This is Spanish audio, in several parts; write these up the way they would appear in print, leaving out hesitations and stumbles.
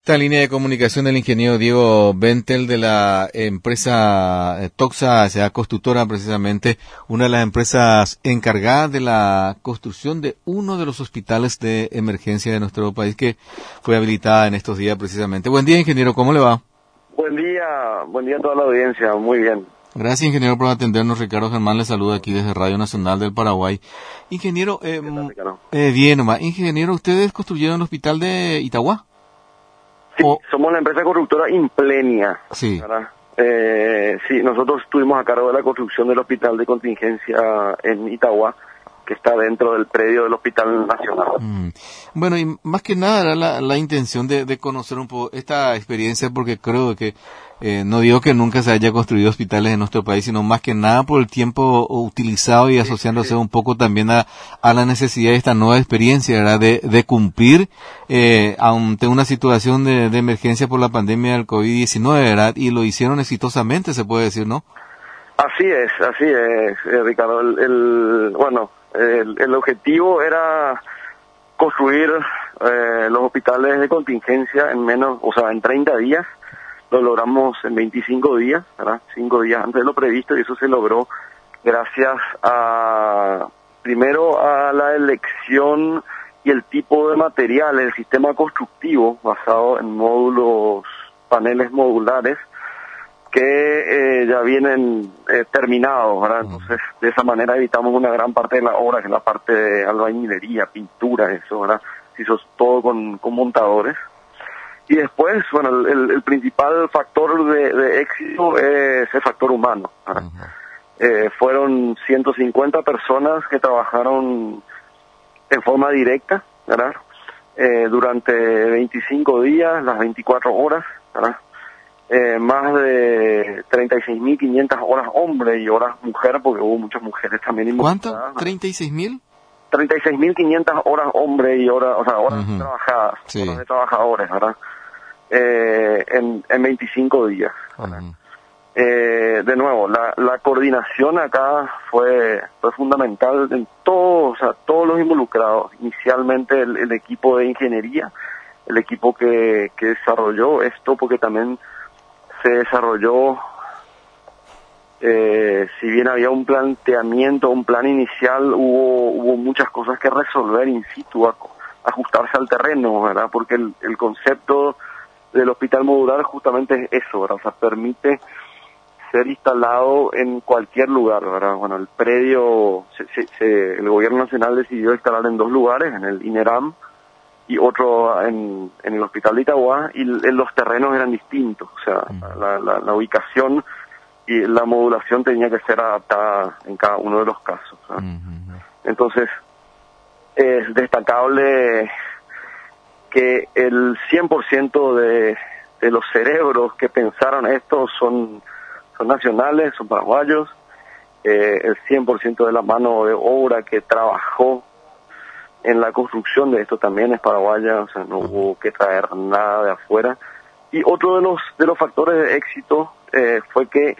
Esta línea de comunicación del ingeniero Diego Bentel de la empresa Toxa, sea constructora precisamente, una de las empresas encargadas de la construcción de uno de los hospitales de emergencia de nuestro país que fue habilitada en estos días precisamente. Buen día, ingeniero, ¿cómo le va? Buen día a toda la audiencia, muy bien. Gracias, ingeniero, por atendernos. Ricardo Germán le saluda aquí desde Radio Nacional del Paraguay. Ingeniero, ¿Qué tal, Ricardo? Bien nomás. Ingeniero, ¿ustedes construyeron el hospital de Itagua? Sí, somos la empresa constructora Implenia. Sí. ¿Verdad? Sí, nosotros estuvimos a cargo de la construcción del hospital de contingencia en Itagua, que está dentro del predio del Hospital Nacional. Bueno, y más que nada era la intención de conocer un poco esta experiencia, porque creo que no digo que nunca se haya construido hospitales en nuestro país, sino más que nada por el tiempo utilizado y asociándose un poco también a la necesidad de esta nueva experiencia, ¿verdad? De cumplir ante una situación de emergencia por la pandemia del COVID-19, ¿verdad? Y lo hicieron exitosamente, se puede decir, ¿no? Así es, Ricardo. El objetivo era construir los hospitales de contingencia en 30 días. Lo logramos en 25 días, ¿verdad? 5 días antes de lo previsto, y eso se logró gracias primero a la elección y el tipo de material, el sistema constructivo basado en paneles modulares, que ya vienen terminados, ¿verdad? Entonces, de esa manera evitamos una gran parte de la obra, que es la parte de albañilería, pintura, eso, ¿verdad? Se hizo todo con montadores. Y después, el principal factor de éxito es el factor humano, ¿verdad? Fueron 150 personas que trabajaron en forma directa, ¿verdad? Durante 25 días, las 24 horas, ¿verdad? Más de 36.500 horas hombre y horas mujer, porque hubo muchas mujeres también involucradas. ¿Cuánto? ¿36.000? 36.500 horas hombre y horas trabajadas, sí. Horas de trabajadores, ¿verdad? En 25 días. De nuevo, la coordinación acá fue fundamental en todos los involucrados. Inicialmente el equipo de ingeniería, el equipo que desarrolló esto, porque también se desarrolló, si bien había un planteamiento, un plan inicial, hubo muchas cosas que resolver in situ, ajustarse al terreno, ¿verdad? Porque el concepto del hospital modular justamente es eso, ¿verdad? O sea, permite ser instalado en cualquier lugar, ¿verdad? Bueno, el predio, el gobierno nacional decidió instalar en 2 lugares, en el INERAM y otro en el hospital de Itagua, y los terrenos eran distintos, o sea, la ubicación y la modulación tenía que ser adaptada en cada uno de los casos, ¿verdad? Entonces, es destacable que el 100% de los cerebros que pensaron esto son nacionales, son paraguayos. El 100% de la mano de obra que trabajó en la construcción de esto también es paraguaya, o sea, no hubo que traer nada de afuera. Y otro de los factores de éxito fue que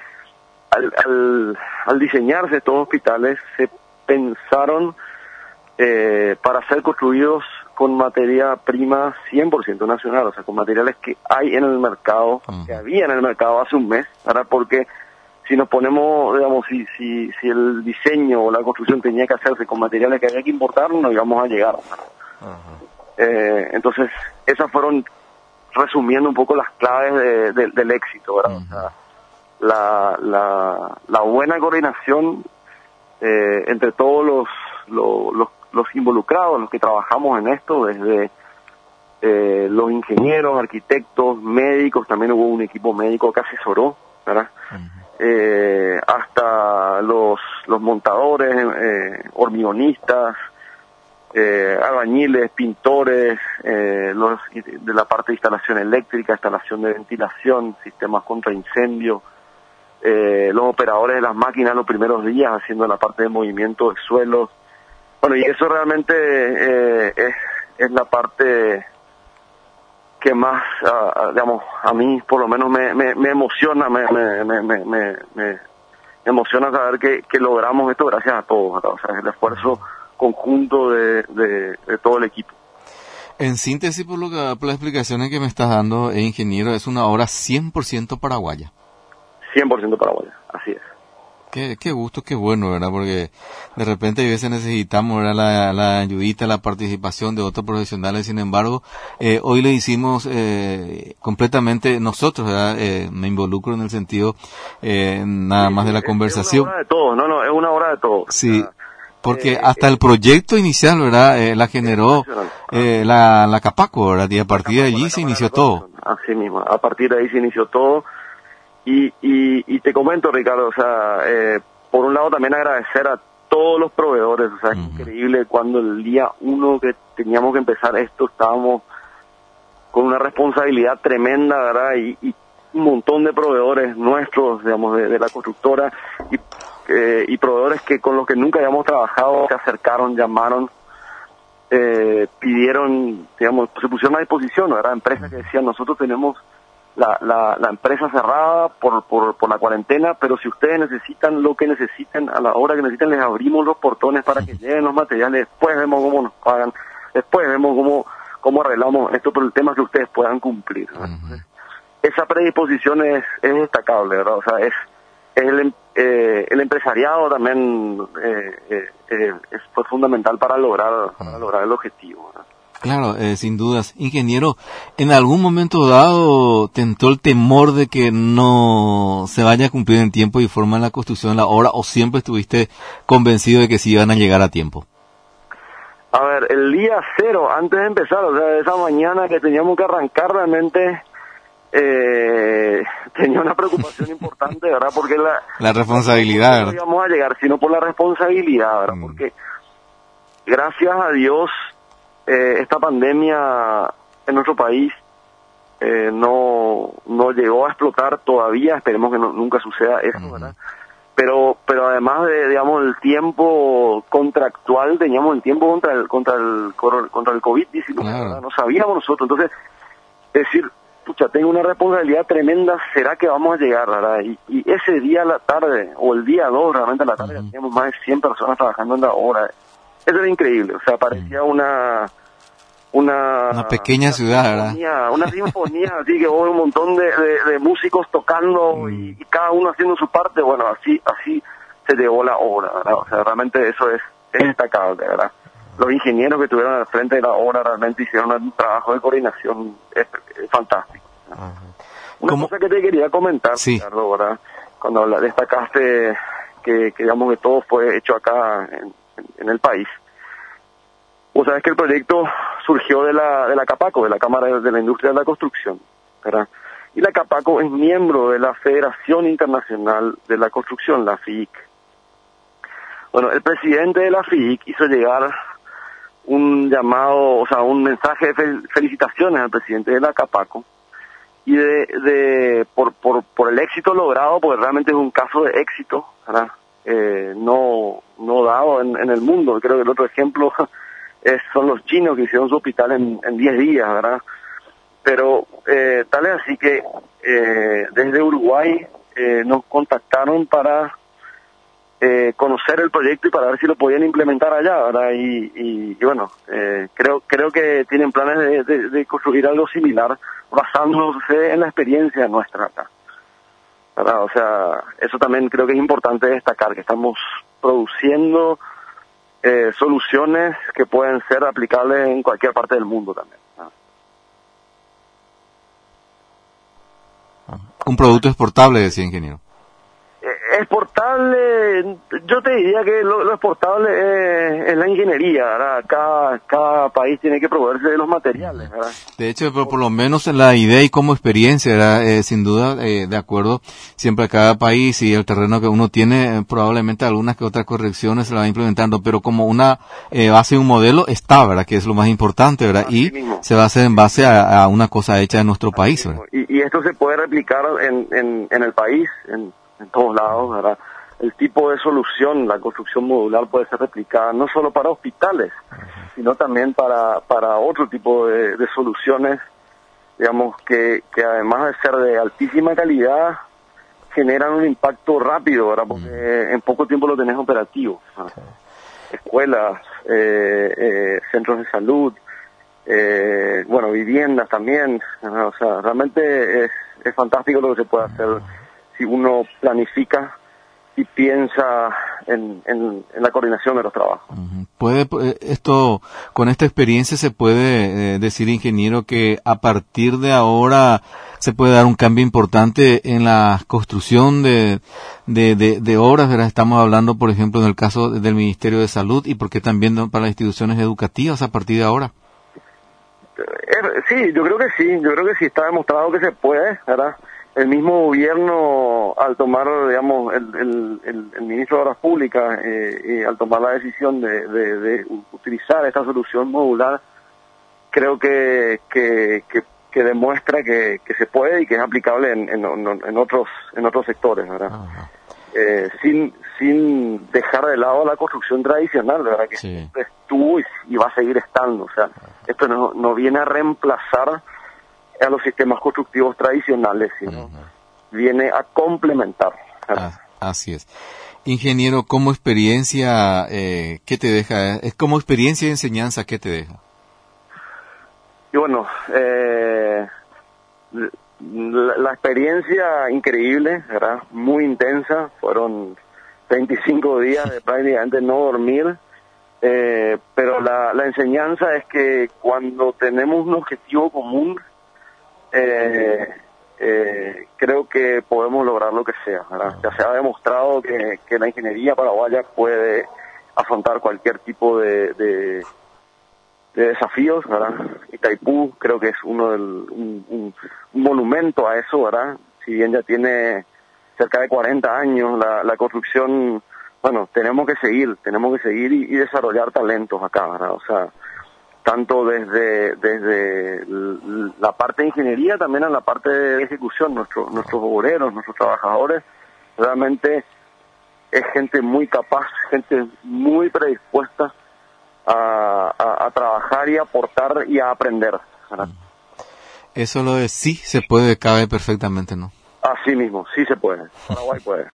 al diseñarse estos hospitales se pensaron para ser construidos con materia prima 100% nacional, o sea, con materiales que hay en el mercado, que había en el mercado hace un mes, ¿verdad? Porque si nos ponemos, digamos, si el diseño o la construcción tenía que hacerse con materiales que había que importar, no íbamos a llegar. Entonces, esas fueron, resumiendo un poco, las claves del éxito, ¿verdad? O sea, la buena coordinación entre todos los involucrados, los que trabajamos en esto, desde los ingenieros, arquitectos, médicos, también hubo un equipo médico que asesoró, ¿verdad? Hasta los montadores, hormigonistas, albañiles, pintores, los de la parte de instalación eléctrica, instalación de ventilación, sistemas contra incendio, los operadores de las máquinas los primeros días haciendo la parte de movimiento de suelos. Bueno, y eso realmente es la parte que más, digamos, a mí por lo menos me emociona, me emociona saber que logramos esto gracias a todos, ¿verdad? O sea, el esfuerzo conjunto de todo el equipo. En síntesis, por las explicaciones que me estás dando, ingeniero, es una obra 100% paraguaya. 100% paraguaya, así es. Qué gusto, qué bueno, ¿verdad? Porque de repente a veces necesitamos, ¿verdad? La ayudita, la participación de otros profesionales. Sin embargo, hoy le hicimos completamente nosotros, ¿verdad? Me involucro en el sentido nada más de la conversación. Es una obra de todos, no, es una obra de todos. Sí, porque hasta el proyecto inicial, ¿verdad? La generó la Capaco, ¿verdad? Y a partir de allí se inició todo. Así mismo, a partir de ahí se inició todo. Y te comento, Ricardo, o sea, por un lado también agradecer a todos los proveedores, o sea, es increíble cuando el día 1 que teníamos que empezar esto, estábamos con una responsabilidad tremenda, ¿verdad? Y un montón de proveedores nuestros, digamos, de la constructora y proveedores que con los que nunca habíamos trabajado, se acercaron, llamaron, pidieron, digamos, se pusieron a disposición, ¿verdad? Empresas que decían, nosotros tenemos la empresa cerrada por la cuarentena, pero si ustedes necesitan lo que necesiten, a la hora que necesiten, les abrimos los portones para que lleguen los materiales, después vemos cómo nos pagan, después vemos cómo arreglamos esto, pero el tema es que ustedes puedan cumplir, ¿verdad? Entonces, esa predisposición es destacable, ¿verdad? O sea, es el empresariado también fue fundamental para lograr el objetivo, ¿verdad? Claro, sin dudas. Ingeniero, ¿en algún momento dado tentó el temor de que no se vaya a cumplir en tiempo y forma la construcción de la obra, o siempre estuviste convencido de que sí iban a llegar a tiempo? A ver, el día 0, antes de empezar, o sea, esa mañana que teníamos que arrancar, realmente tenía una preocupación importante, ¿verdad? Porque la responsabilidad, no íbamos a llegar, sino por la responsabilidad, ¿verdad? Porque gracias a Dios, esta pandemia en nuestro país no llegó a explotar todavía, esperemos que nunca suceda eso, ¿verdad? Pero además de, digamos, el tiempo contractual, teníamos el tiempo contra el COVID-19, ¿verdad? No sabíamos nosotros, entonces, es decir, pucha, tengo una responsabilidad tremenda, ¿será que vamos a llegar, verdad? Y ese día a la tarde, o el día 2 realmente a la tarde, teníamos más de 100 personas trabajando en la obra. Eso era increíble, o sea, parecía una pequeña ciudad, ¿verdad? Una sinfonía, así que hubo un montón de músicos tocando y cada uno haciendo su parte. Bueno, así se llevó la obra, ¿verdad? O sea, realmente eso es destacable, ¿verdad? Los ingenieros que estuvieron al frente de la obra realmente hicieron un trabajo de coordinación fantástico, ¿verdad? Una cosa que te quería comentar, sí, Ricardo, ¿verdad? Cuando destacaste que digamos que todo fue hecho acá en el país. Vos sabés que el proyecto surgió de la Capaco, de la Cámara de la Industria de la Construcción, ¿verdad? Y la Capaco es miembro de la Federación Internacional de la Construcción, la FIIC. Bueno, el presidente de la FIIC hizo llegar un llamado, o sea, un mensaje de felicitaciones al presidente de la Capaco y por el éxito logrado, porque realmente es un caso de éxito, ¿verdad? No dado en el mundo. Creo que el otro ejemplo son los chinos que hicieron su hospital en 10 días, ¿verdad? Pero tal es así que desde Uruguay nos contactaron para conocer el proyecto y para ver si lo podían implementar allá, ¿verdad? Y bueno, creo que tienen planes de construir algo similar basándose en la experiencia nuestra acá, ¿verdad? O sea, eso también creo que es importante destacar, que estamos produciendo soluciones que pueden ser aplicables en cualquier parte del mundo también, ¿no? Un producto exportable, decía ingeniero. Exportable, yo te diría que lo exportable es la ingeniería, ¿verdad? Cada país tiene que proveerse de los materiales, ¿verdad? De hecho, por lo menos en la idea y como experiencia, ¿verdad? Sin duda, de acuerdo, siempre a cada país y el terreno que uno tiene, probablemente algunas que otras correcciones se la va implementando, pero como una base, un modelo está, ¿verdad? Que es lo más importante, ¿verdad? Y se va a hacer en base a una cosa hecha en nuestro país, ¿verdad? Y esto se puede replicar en el país, en todos lados, ¿verdad? El tipo de solución, la construcción modular puede ser replicada no solo para hospitales, sino también para otro tipo de soluciones, digamos, que además de ser de altísima calidad, generan un impacto rápido, ¿verdad? Porque en poco tiempo lo tenés operativo, ¿verdad? Escuelas, centros de salud, bueno, viviendas también, ¿no? O sea, realmente es fantástico lo que se puede hacer si uno planifica y piensa en la coordinación de los trabajos. Con esta experiencia se puede decir, ingeniero, que a partir de ahora se puede dar un cambio importante en la construcción de obras, ¿verdad? Estamos hablando, por ejemplo, en el caso del Ministerio de Salud, y porque también para las instituciones educativas a partir de ahora. Sí, yo creo que sí está demostrado que se puede, ¿verdad? El mismo gobierno, al tomar, digamos, el ministro de Obras Públicas, al tomar la decisión de utilizar esta solución modular, creo que demuestra que se puede y que es aplicable en otros sectores, ¿verdad? Sin dejar de lado la construcción tradicional, ¿verdad? Que sí, siempre estuvo y va a seguir estando. O sea, esto no viene a reemplazar a los sistemas constructivos tradicionales, sino viene a complementar. Así es. Ingeniero, como experiencia, ¿qué te deja? Es como experiencia de enseñanza, ¿qué te deja? Y bueno, la experiencia increíble, ¿verdad? Muy intensa, fueron 25 días de prácticamente no dormir, pero la enseñanza es que cuando tenemos un objetivo común, creo que podemos lograr lo que sea, ¿verdad? Ya se ha demostrado que la ingeniería paraguaya puede afrontar cualquier tipo de desafíos, ¿verdad? Itaipú creo que es un monumento a eso, ¿verdad? Si bien ya tiene cerca de 40 años la construcción, bueno, tenemos que seguir y desarrollar talentos acá, ¿verdad? O sea, tanto desde la parte de ingeniería, también en la parte de ejecución, nuestros obreros, nuestros trabajadores, realmente es gente muy capaz, gente muy predispuesta a trabajar y a aportar y a aprender, ¿verdad? Eso lo de sí se puede, cabe perfectamente, ¿no? Así mismo, sí se puede. Paraguay puede.